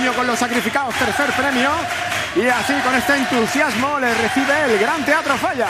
premio con los sacrificados, tercer premio. Y así, con este entusiasmo, le recibe el Gran Teatro Falla.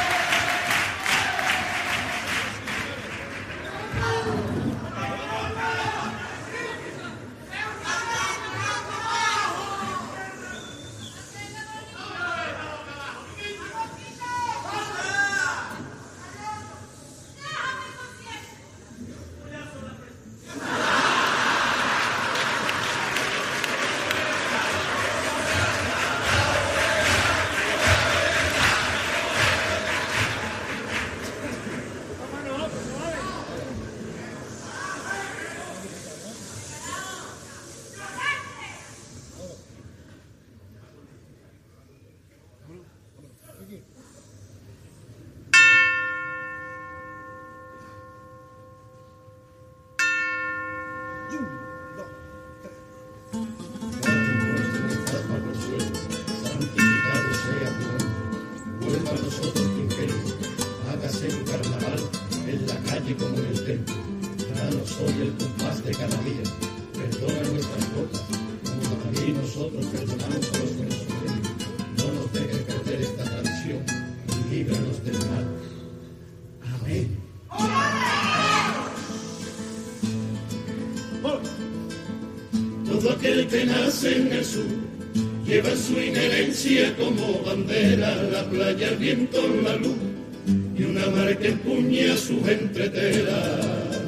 Todo aquel que nace en el sur lleva su inherencia como bandera, la playa, el viento, la luz y una mar que empuña su entretela.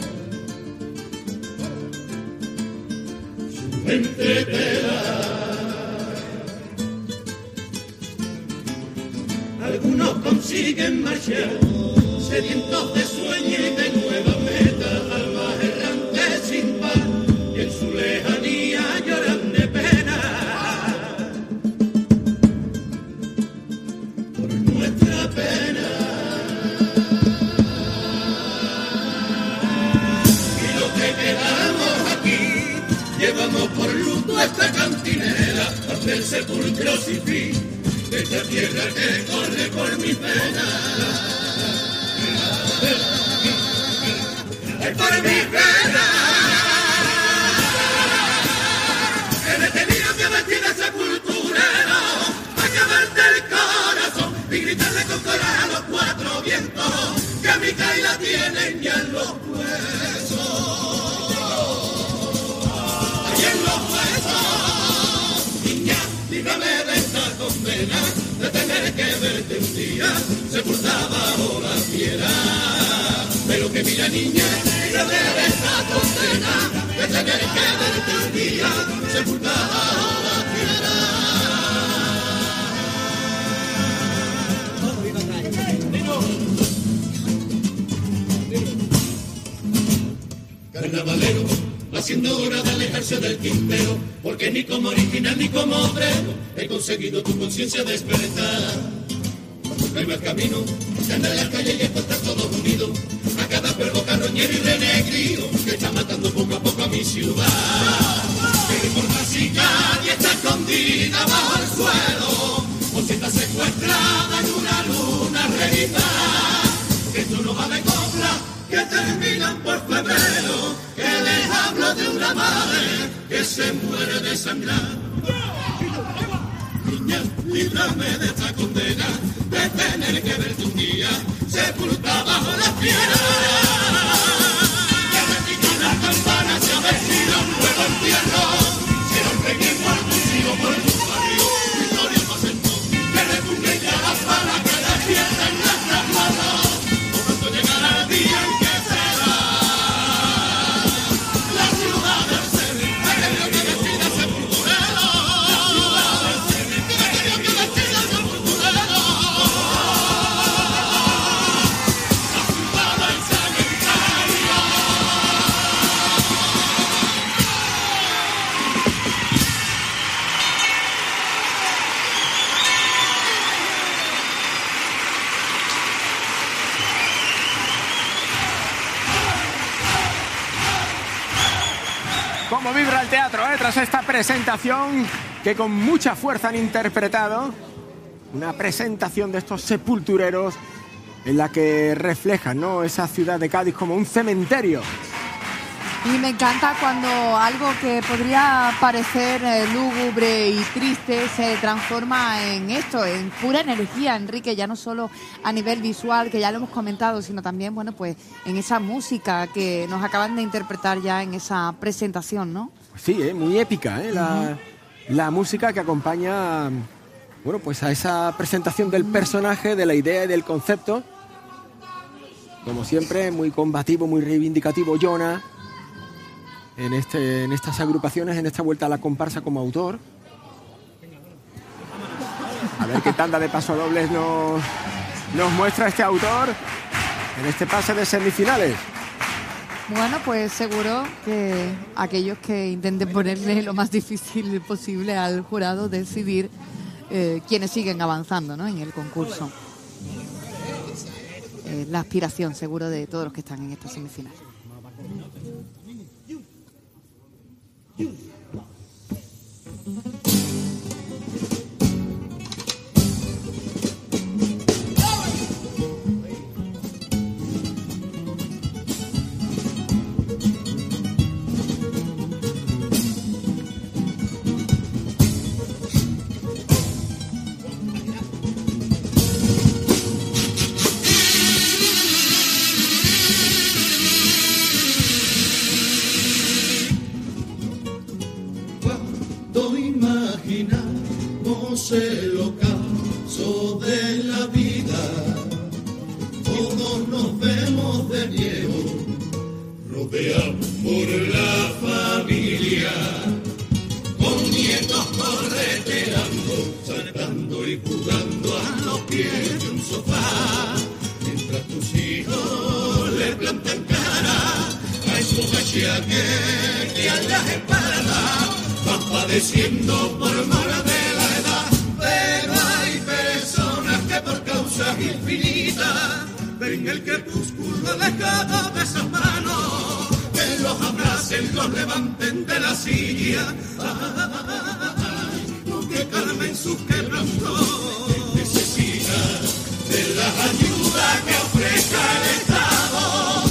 Su entretela. Algunos consiguen marchar, sedientos de sueño y de nueva meta, almas errantes sin paz y en su lejanía lloran de pena por nuestra pena. Y los que quedamos aquí llevamos por luto esta cantinera hasta el sepulcro sin fin de esta tierra que corre por mi pena. ¡Ay, por mi pena! Que me tenía que vestir de sepulturero para acabarte el corazón y gritarle con coraje a los cuatro vientos que a mi caída tienen ya en los huesos. ¡Ay, en los huesos! Niña, líbrame de esta condena de tener que verte un día sepultada bajo la piedra. Pero que mira, niña, líbrame de esta condena de tener que verte un día sepultada bajo la piedra. Carnavalero, va siendo hora de alejarse del tintero, porque ni como original ni como obrero he conseguido tu conciencia despertar. No hay más camino que andar en la calle y estar todos unidos a cada perro carroñero y renegrido que está matando poco a poco a mi ciudad. Que por si calle está escondida bajo el suelo o si está secuestrada en una luna reguita. Que esto no va de copla que terminan por febrero, que les hablo de una madre que se muere de sangrar. Niña, líbrame de esta condena de tener que verte un día sepultada bajo las piedras. Que repican las campanas y a ver si da un nuevo entierro. Si era un pequeño arbustivo por tu barrio, historia más entonces que retumbe ya las balas que despiertan nuestras manos. O pronto llegará el día en que será la ciudad del cementerio que decida sepulturero. La ciudad del cementerio que decida sepulturero. La ciudad del cementerio. Cómo vibra el teatro, tras esta presentación que con mucha fuerza han interpretado. Una presentación de estos sepultureros en la que reflejan, ¿no?, esa ciudad de Cádiz como un cementerio. Y me encanta cuando algo que podría parecer lúgubre y triste se transforma en esto, en pura energía, Enrique, ya no solo a nivel visual, que ya lo hemos comentado, sino también, bueno, pues en esa música que nos acaban de interpretar ya en esa presentación, ¿no? Sí, muy épica, la música que acompaña, bueno, pues a esa presentación del personaje, de la idea y del concepto. Como siempre, muy combativo, muy reivindicativo Jonah. En estas agrupaciones, en esta vuelta a la comparsa como autor. A ver qué tanda de pasodobles nos muestra este autor en este pase de semifinales. Bueno, pues seguro que aquellos que intenten ponerle lo más difícil posible al jurado decidir quiénes siguen avanzando, ¿no?, en el concurso. La aspiración seguro de todos los que están en esta semifinal. El ocaso de la vida, todos nos vemos de viejo, rodeados por la familia, con nietos correteando, saltando y jugando a los pies de un sofá, mientras tus hijos le plantan cara a esos achaques que a las espaldas van padeciendo por mor de la edad. Pero hay personas que por causas infinitas ven el crepúsculo lejano de esas manos, que los abracen, los levanten de la silla, que calmen sus quebrantos. Necesita de la ayuda que ofrezca el Estado.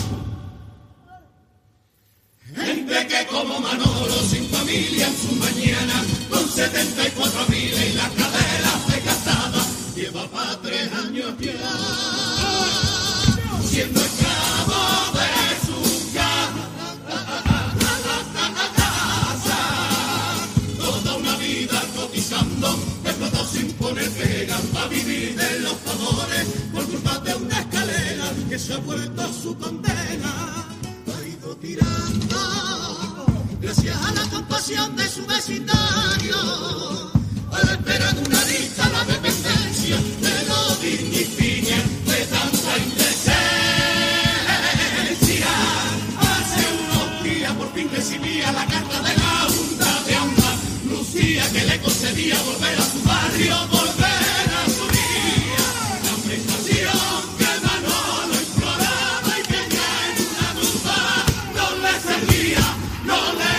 Gente que como Manolo, sin familia en su mañana, con 74 abriles y las caderas desgastadas, lleva para 3 años ya, siendo esclavo de su casa. Toda una vida cotizando, explotado sin poner pega, para vivir de los favores, por culpa de una escalera que se ha vuelto su condena. Ha ido tirando gracias a la compasión de su vecindario, a la espera de una lista la dependencia de lo dignifica de tanta indecencia. Hace unos días por fin recibía la carta de la Junta de Andalucía que le concedía volver a su barrio, volver a su día. La prestación que Manolo imploraba y que ya en una duda no le servía, no le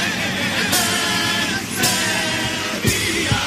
servía.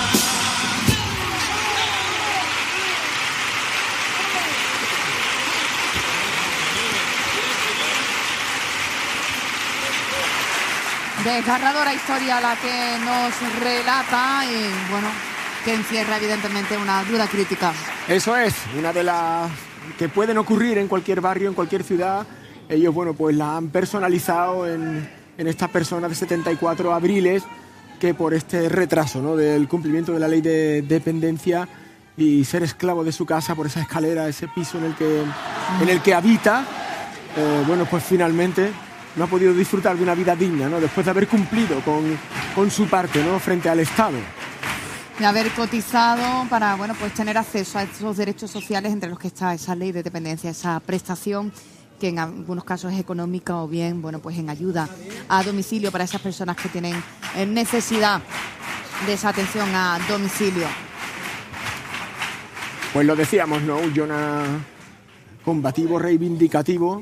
Desgarradora historia la que nos relata y, bueno, que encierra evidentemente una dura crítica. Eso es, una de las que pueden ocurrir en cualquier barrio, en cualquier ciudad. Ellos, bueno, pues la han personalizado en esta persona de 74 abriles que por este retraso, ¿no?, del cumplimiento de la ley de dependencia y ser esclavo de su casa por esa escalera, ese piso en el que habita, bueno, pues finalmente no ha podido disfrutar de una vida digna, ¿no?, después de haber cumplido con su parte, ¿no?, frente al Estado. De haber cotizado para, bueno, pues tener acceso a esos derechos sociales entre los que está esa ley de dependencia, esa prestación que en algunos casos es económica o bien, bueno, pues en ayuda a domicilio para esas personas que tienen necesidad de esa atención a domicilio. Pues lo decíamos, ¿no?, un Jonah combativo, reivindicativo,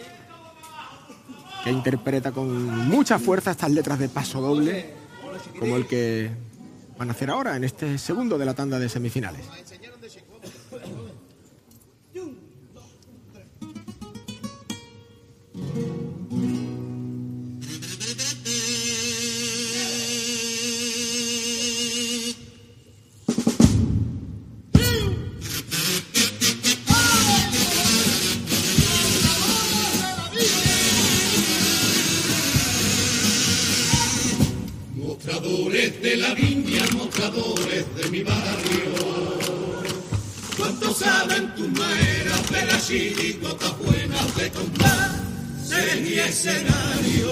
que interpreta con mucha fuerza estas letras de paso doble, como el que van a hacer ahora en este segundo de la tanda de semifinales. Mostradores de la viña, mostradores de mi barrio. ¿Cuánto saben tus maneras de las chirigotas buenas de comprar y escenario?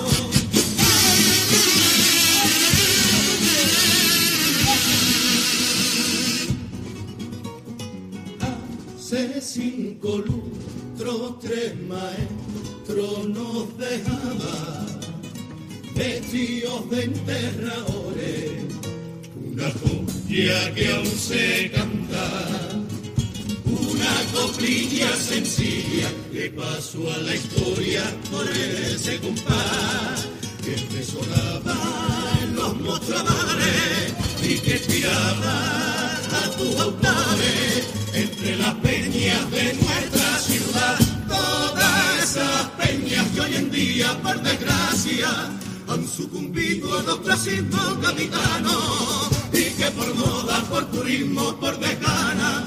Hace 5 lustros, 3 maestros nos dejaban vestidos de enterradores, una copia que aún se canta, una coplilla sencilla que pasó a la historia por ese compás que resonaba en los mostradores y que tiraba a tus altares entre las peñas de nuestra ciudad. Todas esas peñas que hoy en día, por desgracia, han sucumbido al ostracismo gaditano y que por moda, por turismo, por desgana,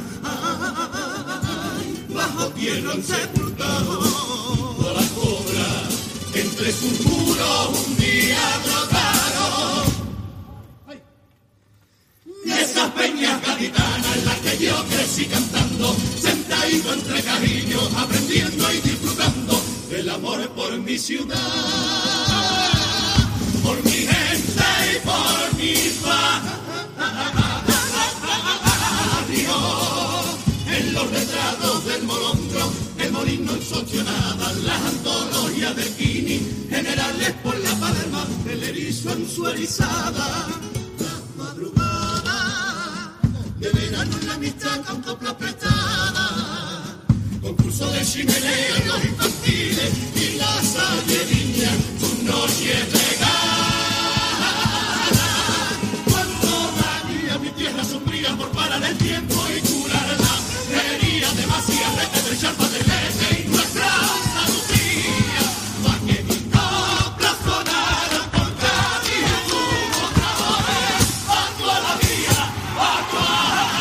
bajo tierra han sepultado todas las cobras entre sus muros un día brotaron. Y esas peñas gaditanas en las que yo crecí cantando, sentadito entre cariños, aprendiendo y disfrutando del amor por mi ciudad, por mi gente y por mi barrio. En los retratos del Molondro, el molino ensoncionada, las antologías del Quini, generales por la Palma, el erizo en su erizada. La madrugada de verano en la amistad con coplas prestadas, concurso de chimenea en los infantiles y la sallería, sus noches de gala. Cuando daría mi tierra sombría por parar el tiempo y curarla, sería demasiado de charpa de leche y nuestra Andalucía, pa' que mis coplas sonaran por Cádiz y sus mostradores, a toda la vida, a toda la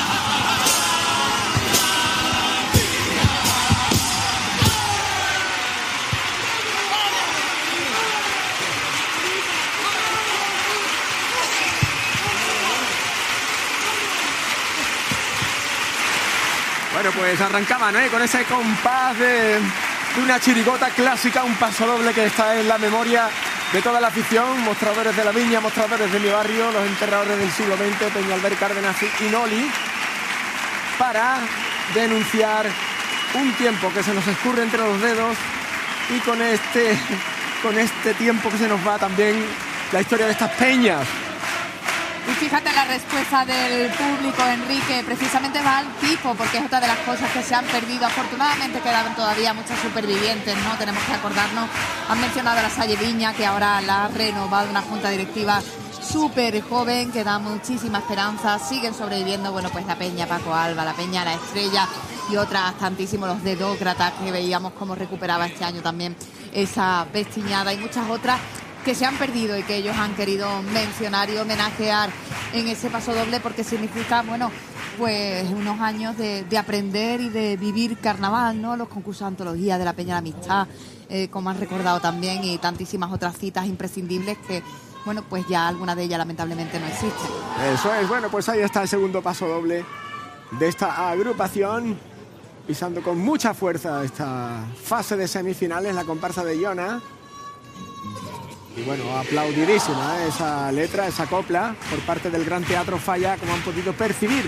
Bueno, pues arrancaban con ese compás de una chirigota clásica, un paso doble que está en la memoria de toda la afición. Mostradores de la viña, mostradores de mi barrio, los enterradores del siglo XX, Peñalver, Cárdenas y Noli, para denunciar un tiempo que se nos escurre entre los dedos y con este tiempo que se nos va también la historia de estas peñas. Y fíjate la respuesta del público, Enrique, precisamente va al tipo, porque es otra de las cosas que se han perdido. Afortunadamente quedan todavía muchas supervivientes, ¿no? Tenemos que acordarnos, han mencionado a la Salle Viña, que ahora la ha renovado una junta directiva súper joven, que da muchísima esperanza. Siguen sobreviviendo, bueno, pues la Peña Paco Alba, la Peña La Estrella y otras tantísimos, los Dedócratas, que veíamos cómo recuperaba este año también esa pestiñada, y muchas otras que se han perdido y que ellos han querido mencionar y homenajear en ese paso doble, porque significa, bueno, pues unos años de aprender y de vivir carnaval, ¿no? Los concursos de antología de la Peña de la Amistad, como han recordado también, y tantísimas otras citas imprescindibles que, bueno, pues ya algunas de ellas lamentablemente no existen. Eso es, bueno, pues ahí está el segundo paso doble de esta agrupación, pisando con mucha fuerza esta fase de semifinales, la comparsa de Iona. Y bueno, aplaudidísima esa letra, esa copla, por parte del Gran Teatro Falla, como han podido percibir.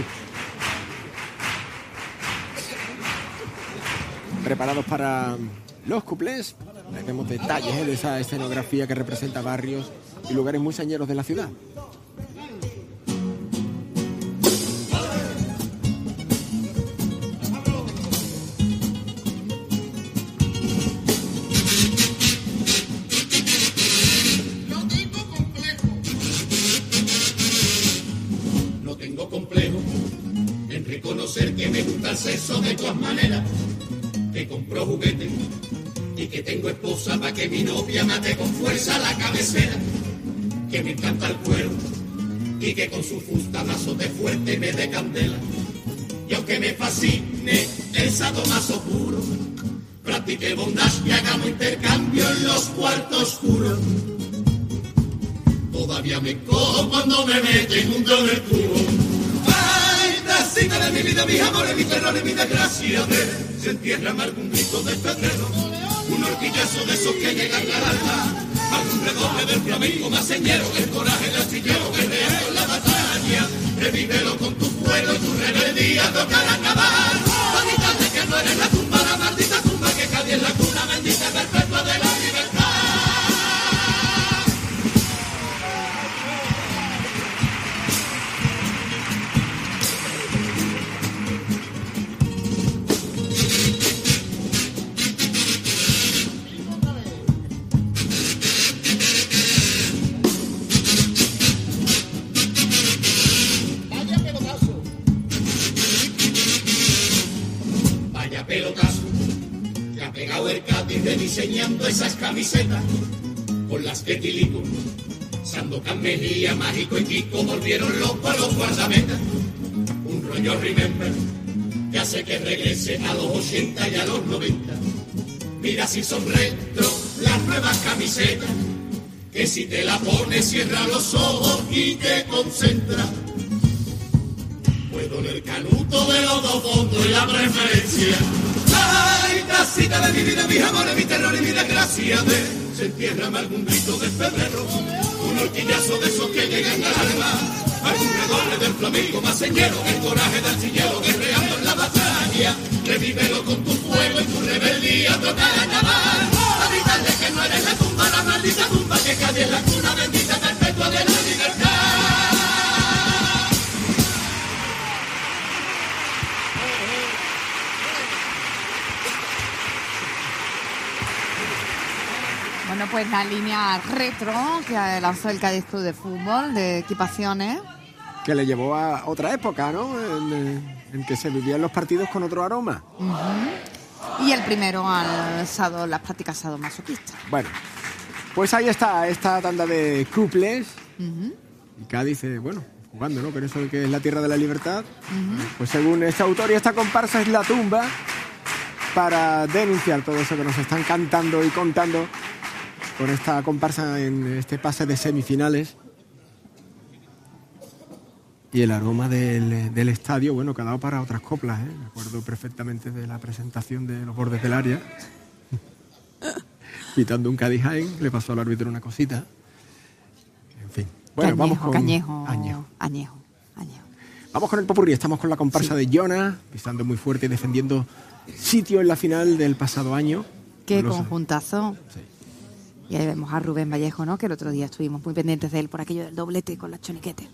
Preparados para los cuplés. Vemos detalles de esa escenografía que representa barrios y lugares muy señeros de la ciudad. Que me gusta el sexo de todas maneras, que compro juguetes y que tengo esposa para que mi novia mate con fuerza la cabecera, que me encanta el cuero y que con su fusta me azote fuerte me dé candela, y aunque me fascine el sadomaso puro, practique bondage y hagamos intercambio en los cuartos oscuros. Todavía me cojo cuando me meten un dedo en el culo. Ay, tacita de mi vida, mis amores, mis terrores, mi desgracia. Se entierra algún grito de febrero, un horquillazo de esos que llegan al alma, algún redoble del flamenco más señero, el coraje del astillero guerreando en la batalla. Revívelo con tu fuego y tu rebeldía, tocar acabar. Para de que no eres la tumba, la maldita tumba que cae en la cuna bendita perpetua de la libertad. Pelotazo, que ha pegado el Cádiz rediseñando esas camisetas con las que Tilico, Sandokan, Mejía, Mágico y Kiko volvieron locos a los guardametas. Un rollo remember que hace que regrese a los 80 y a los 90. Mira si son retro las nuevas camisetas, que si te la pones cierra los ojos y te concentra. Puedo el canuto de los dos fondos y la preferencia. Ay, tacita de mi vida, mis amores, mi terror y mi desgracia. Se entierra algún grito de febrero, un horquillazo de esos que llegan al alma, algún redoble del flamenco más señero, el coraje del sillero guerreando en la batalla. Revívelo con tu fuego y tu rebeldía, tocar acabar. A gritarle que no eres la tumba, la maldita tumba que cae en la cuna bendita perpetua de la libertad. Bueno, pues la línea retro que lanzó el Cádiz Club de Fútbol de equipaciones. Que le llevó a otra época, ¿no? En que se vivían los partidos con otro aroma. Y el primero las prácticas sadomasoquistas. Bueno, pues ahí está esta tanda de cuples. Y Cádiz, bueno, jugando, ¿no? Con eso de que es la tierra de la libertad. Pues según este autor y esta comparsa es la tumba para denunciar todo eso que nos están cantando y contando con esta comparsa en este pase de semifinales. Y el aroma del estadio, bueno, que ha dado para otras coplas, ¿eh? Me acuerdo perfectamente de la presentación de Los Bordes del Área. Pitando un Cádiz Jaén, le pasó al árbitro una cosita. En fin. Bueno, vamos con... Añejo. Vamos con el popurrí. Estamos con la comparsa de Jonas, pisando muy fuerte y defendiendo sitio en la final del pasado año. Qué conjuntazo. Sí. Y ahí vemos a Rubén Vallejo, ¿no? Que el otro día estuvimos muy pendientes de él por aquello del doblete con la choniquete.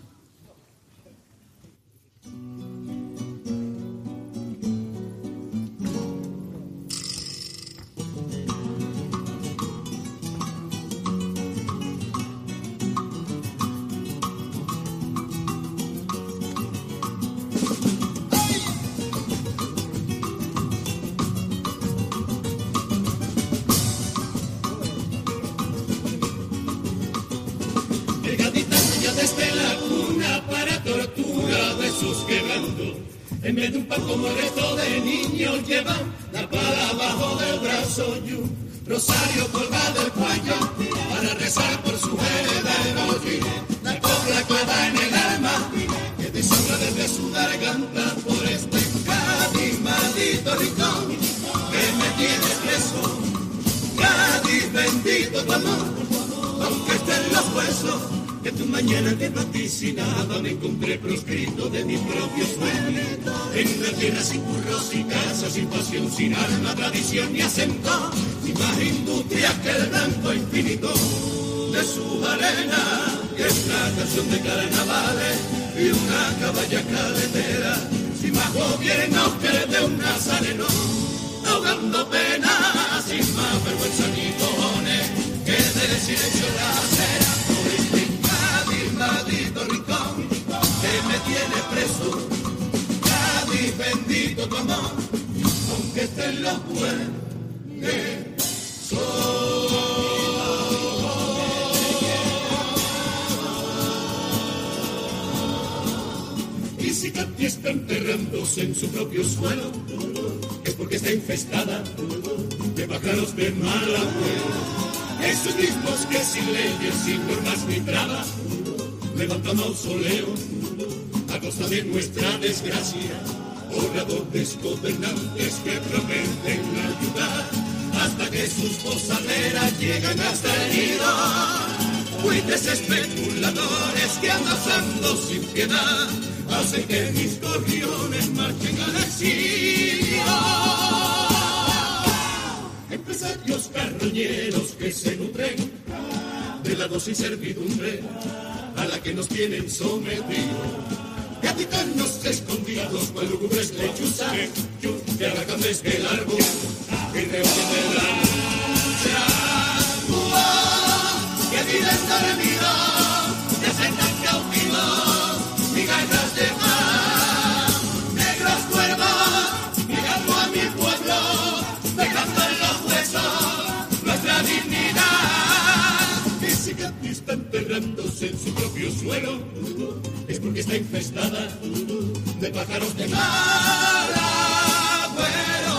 En vez de un pan como el resto de niños llevan la pala abajo del brazo y un rosario colgado del cuello para rezar por sus herederos. La cobra clavada en el alma que desahoga desde su garganta por este Cádiz maldito rincón que me tiene preso. Cádiz bendito tu amor, aunque estén los huesos. Que tu mañana te vaticinaba, me encontré proscrito de mi propio sueño. En una tierra sin curros y casas, sin pasión, sin alma, tradición ni acento, sin más industria que el blanco infinito de su arena. Y es una canción de carnavales y una caballa caletera, sin más gobierno que el de un nazareno, ahogando penas, sin más vergüenza ni cojones que de silencio la acera. Maldito rincón que me tiene preso. Cádiz bendito tu amor, aunque estén los huesos. Y si Cádiz está enterrándose en su propio suelo, es porque está infestada de pájaros de mal agüero. esos mismos que sin leyes, sin normas ni trabas, levantan mausoleos a costa de nuestra desgracia. Oradores gobernantes que prometen ayudar hasta que sus posaderas llegan hasta el nido. Buitres especuladores que amasando sin piedad hacen que mis gorriones marchen al exilio. Empresarios carroñeros que se nutren de la dosis servidumbre a la que nos tienen sometidos. Capitanos escondidos, cual lúgubres lechuzas, que arrancan desde el árbol y rehuyen de la lucha. Que viven dormidos, que sentan cautivos, migajas de paz. Negros cuervos, mirando a mi pueblo, dejando en los huesos nuestra dignidad. Y si Gandhi está enterrándose en su propio suelo, es porque está infestada de pájaros de mal agüero.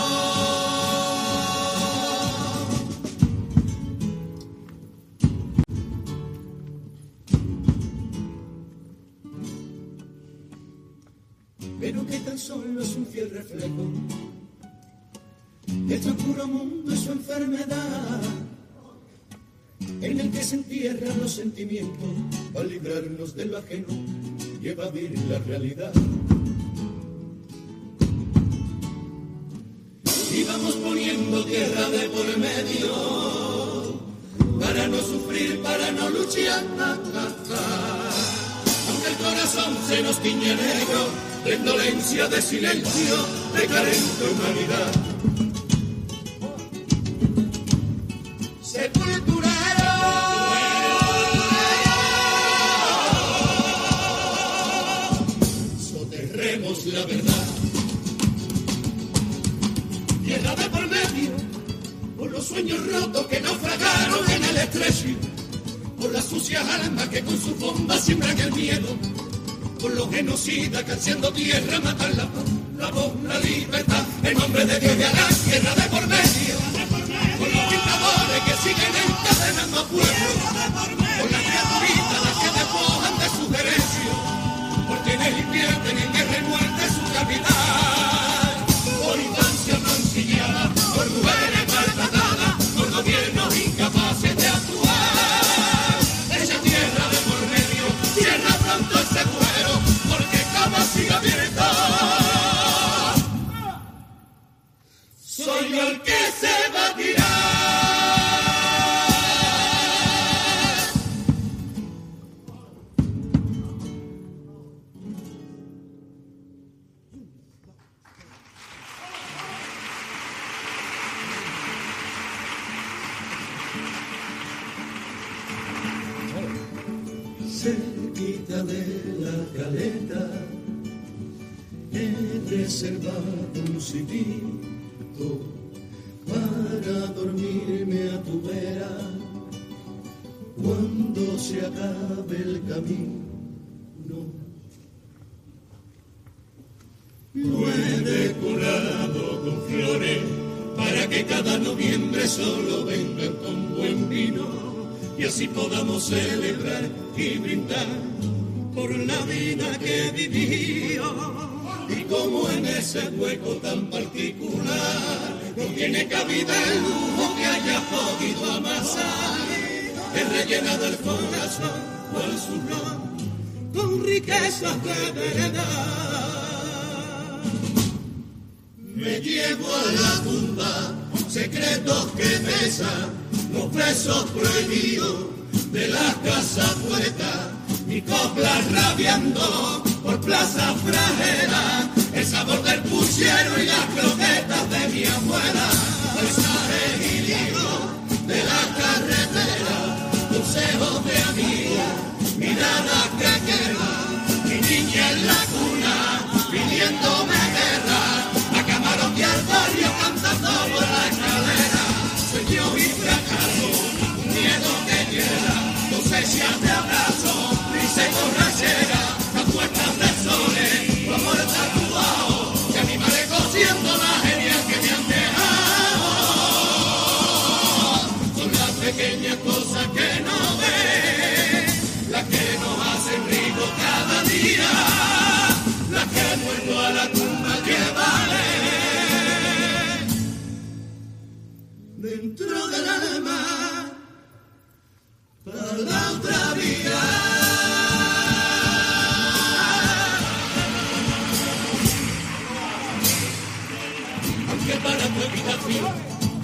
Pero que tan solo es un fiel reflejo de tan puro mundo y su enfermedad, en el que se entierran los sentimientos para librarnos de lo ajeno y evadir la realidad. Y vamos poniendo tierra de por medio para no sufrir, para no luchar. Aunque el corazón se nos tiñe negro de indolencia, de silencio, de carente humanidad. Sepulturero, soterremos la verdad. Tierra de por medio, por los sueños rotos que naufragaron en el estrecho, por las sucias almas que con sus bombas siembran el miedo, por los genocidas que haciendo tierra matan la voz, la libertad, en nombre de Dios y Alá. Tierra de por medio, por los dictadores que siguen encadenando a pueblos, por las criaturitas las que despojan de sus derechos, por quienes invierten en guerra y muerte su capital, por infancia mancillada, por mujeres maltratadas, por gobiernos incapaces de actuar. Esa tierra de por medio, cierra pronto ese cuero, porque cama sigue abierta. Soy yo el que se va a tirar. Cerquita de la caleta he reservado un sitio para dormirme a tu vera cuando se acabe el camino. Lo he decorado con flores para que cada noviembre solo vengan con buen vino y así podamos celebrar y brindar por la vida que he vivido. Y como en ese hueco tan particular no tiene cabida el lujo que haya podido amasar, he rellenado el corazón cual su ron con riquezas de verdad. Me llevo a la tumba secretos que besan los besos prohibidos de la casa puesta, mi copla rabiando por plaza frajera, el sabor del puchero y las croquetas de mi abuela, paisaje y libro de la carretera, consejos de amigos, miradas que queman, mi niña en la cuna pidiéndome guerra, a camarón y al barrio cantando por la escalera, sueño y fracaso, miedo que quiera, cosechas de abrazo, risa y borrachera, apuestas de soles, tu amor tatuado, que animaré cosiendo la genial que me han dejado. Son las pequeñas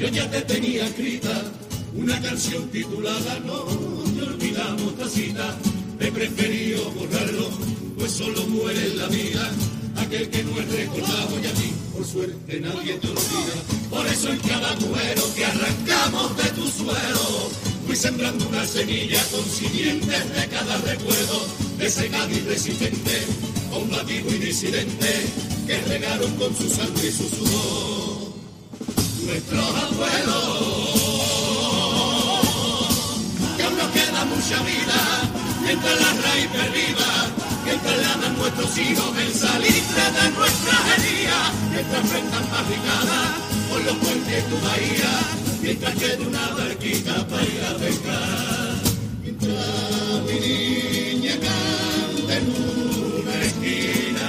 yo ya te tenía escrita una canción titulada No te olvidamos tacita. He preferido borrarlo, pues solo muere en la vida aquel que no es recordado, y a ti, por suerte, nadie te olvida. Por eso en cada muero que arrancamos de tu suelo, fui sembrando una semilla con simientes de cada recuerdo de ese Cádiz resistente, combativo y disidente, que regaron con su sangre y su sudor nuestros abuelos. Que aún nos queda mucha vida entre la raíz perdida que entrelaman nuestros hijos el salitre de nuestras heridas, mientras enfrentan barricadas por los puentes de tu bahía, mientras quede una barquita para ir a pescar. Mientras mi niña canta en una esquina,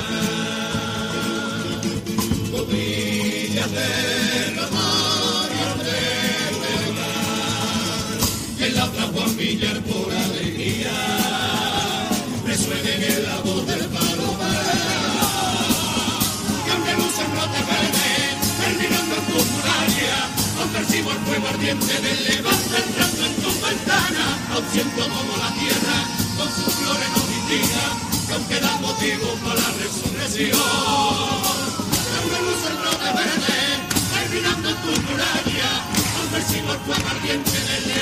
copillas de amor y de verdad, y en la otra Juan Villar por alegría resuenen en la voz del palomar. Que aunque lucen brotes verdes, terminando en tu muralla, aún percibo el fuego ardiente del levante entrando en tu ventana. Aún siento como la tierra con sus flores nos indica que aún quedan motivos para la resurrección. Que aunque lucen brotes verdes, terminando en tu muralla, aún percibo el fuego ardiente del